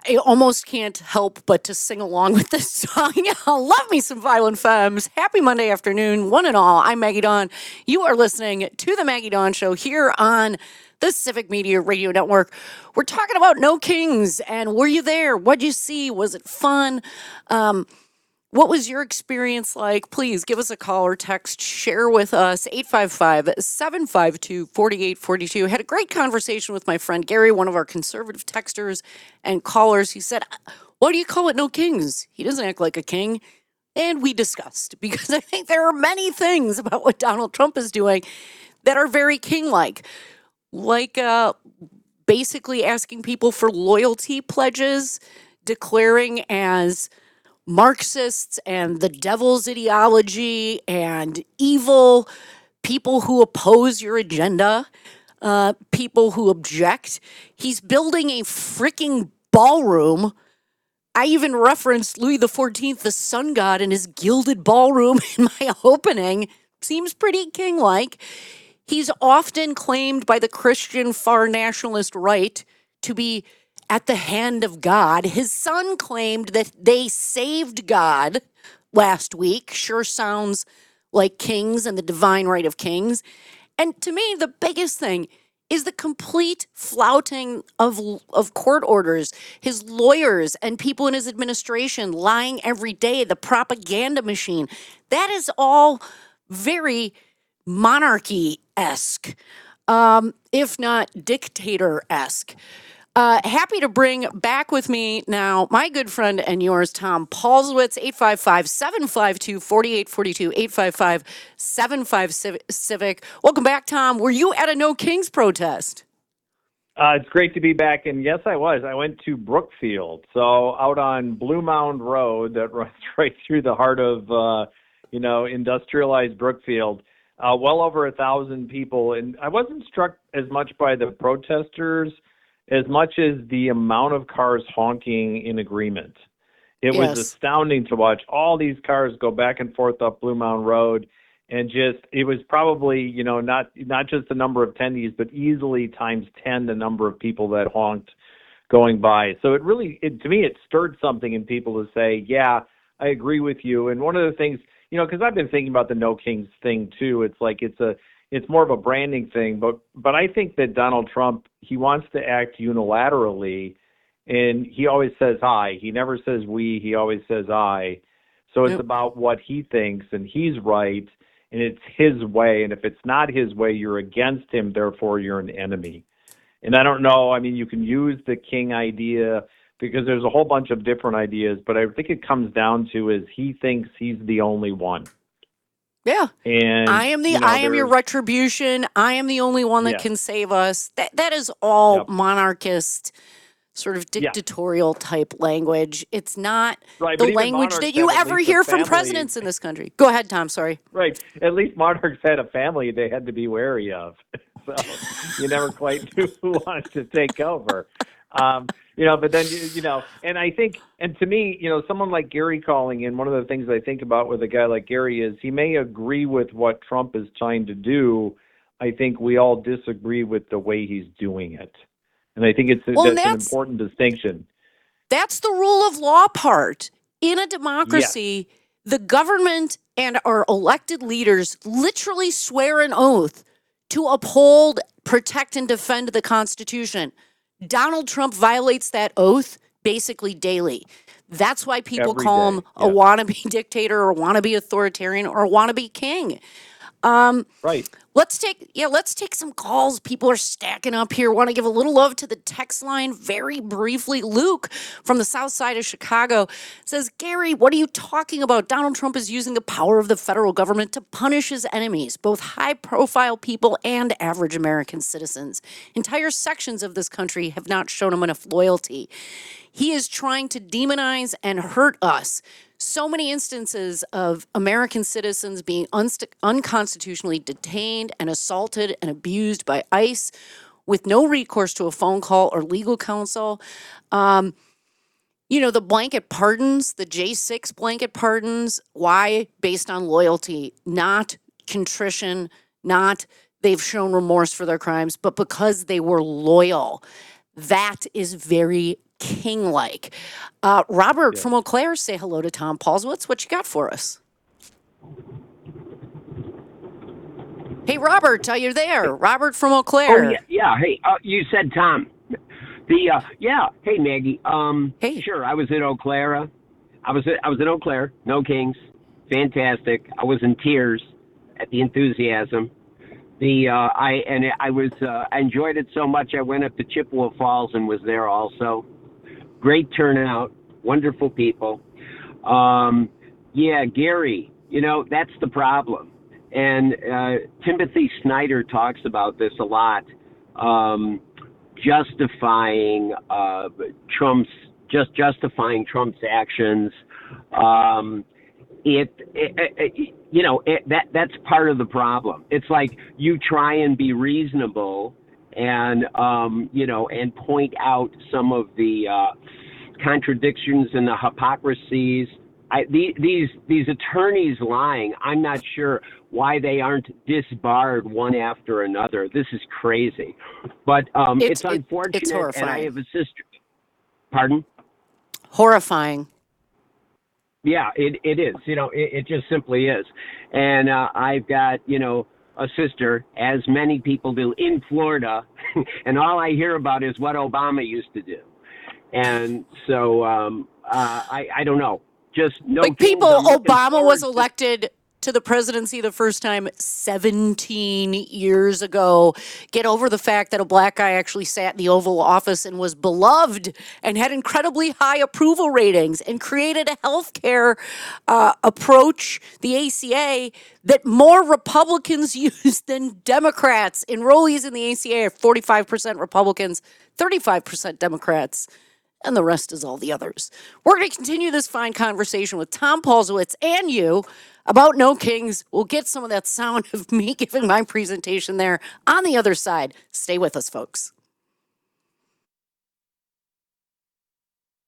I almost can't help but to sing along with this song. Love me some Violent Femmes. Happy Monday afternoon, one and all. I'm Maggie Dawn. You are listening to the Maggie Dawn Show here on the Civic Media Radio Network. We're talking about No Kings, and were you there? What'd you see? Was it fun? What was your experience like? Please give us a call or text. Share with us 855-752-4842. Had a great conversation with my friend Gary, one of our conservative texters and callers. He said, why do you call it No Kings? He doesn't act like a king. And we discussed, because I think there are many things about what Donald Trump is doing that are very king-like. Like basically asking people for loyalty pledges, declaring as Marxists and the devil's ideology and evil, people who oppose your agenda, people who object. He's building a freaking ballroom. I even referenced Louis XIV, the sun god, in his gilded ballroom in my opening. Seems pretty king-like. He's often claimed by the Christian far nationalist right to be at the hand of God. His son claimed that they saved God last week. Sure sounds like kings and the divine right of kings. And to me, the biggest thing is the complete flouting of court orders. His lawyers and people in his administration lying every day, the propaganda machine. That is all very monarchy-esque, if not dictator-esque. Happy to bring back with me now my good friend and yours, Tom Paulswitz, 855-752-4842, 855-75-CIVIC. Welcome back, Tom. Were you at a No Kings protest? It's great to be back, and yes, I was. I went to Brookfield, so out on Blue Mound Road that runs right through the heart of, industrialized Brookfield. Well over 1,000 people, and I wasn't struck as much by the protesters as much as the amount of cars honking in agreement. It was astounding to watch all these cars go back and forth up Blue Mound Road, and it was probably, not just the number of attendees, but easily times 10 the number of people that honked going by. So to me, it stirred something in people to say, yeah, I agree with you. And one of the things, because I've been thinking about the No Kings thing too. It's like it's more of a branding thing, but I think that Donald Trump, he wants to act unilaterally, and he always says I. He never says we. He always says I. So it's about what he thinks, and he's right, and it's his way. And if it's not his way, you're against him. Therefore, you're an enemy. And I don't know. I mean, you can use the king idea because there's a whole bunch of different ideas, but I think it comes down to is he thinks he's the only one. Yeah. And I am your retribution. I am the only one that can save us. That is all monarchist, sort of dictatorial type language. It's not the language that you ever hear from presidents in this country. Go ahead, Tom. Sorry. Right. At least monarchs had a family they had to be wary of. So you never quite knew who wanted to take over. But then, and I think, and to me, someone like Gary calling in, one of the things I think about with a guy like Gary is he may agree with what Trump is trying to do. I think we all disagree with the way he's doing it. And I think that's an important distinction. That's the rule of law part. In a democracy, the government and our elected leaders literally swear an oath to uphold, protect, and defend the Constitution. Donald Trump violates that oath basically daily. That's why people call him a wannabe dictator or wannabe authoritarian or wannabe king. Right. Let's take some calls. People are stacking up here. Want to give a little love to the text line very briefly. Luke from the south side of Chicago says, Gary, what are you talking about? Donald Trump is using the power of the federal government to punish his enemies, both high-profile people and average American citizens. Entire sections of this country have not shown him enough loyalty. He is trying to demonize and hurt us. So many instances of American citizens being unconstitutionally detained and assaulted and abused by ICE with no recourse to a phone call or legal counsel. The blanket pardons, the J6 blanket pardons, why? Based on loyalty, not contrition, not they've shown remorse for their crimes, but because they were loyal. That is very king-like. Robert from Eau Claire, say hello to Tom Paulswitz. What you got for us? Hey, Robert, are you there? Robert from Eau Claire. Oh yeah. Hey, you said Tom. Yeah. Hey, Maggie. Hey. Sure. I was in Eau Claire. I was in Eau Claire. No Kings. Fantastic. I was in tears at the enthusiasm. I enjoyed it so much. I went up to Chippewa Falls and was there also. Great turnout. Wonderful people. Yeah, Gary. That's the problem. And Timothy Snyder talks about this a lot, justifying Trump's actions. That's part of the problem. It's like you try and be reasonable and and point out some of the contradictions and the hypocrisies. These attorneys lying, I'm not sure why they aren't disbarred one after another. This is crazy. But it's unfortunate. It's horrifying. And I have a sister. Pardon? Horrifying. Yeah, it is. It just simply is. And I've got, a sister, as many people do, in Florida, and all I hear about is what Obama used to do. And so I don't know. Just no. Like Obama was elected to the presidency the first time 17 years ago. Get over the fact that a black guy actually sat in the Oval Office and was beloved and had incredibly high approval ratings and created a healthcare approach, the ACA, that more Republicans use than Democrats. Enrollees in the ACA are 45% Republicans, 35% Democrats. And the rest is all the others. We're going to continue this fine conversation with Tom Paulswitz and you about No Kings. We'll get some of that sound of me giving my presentation there on the other side. Stay with us, folks.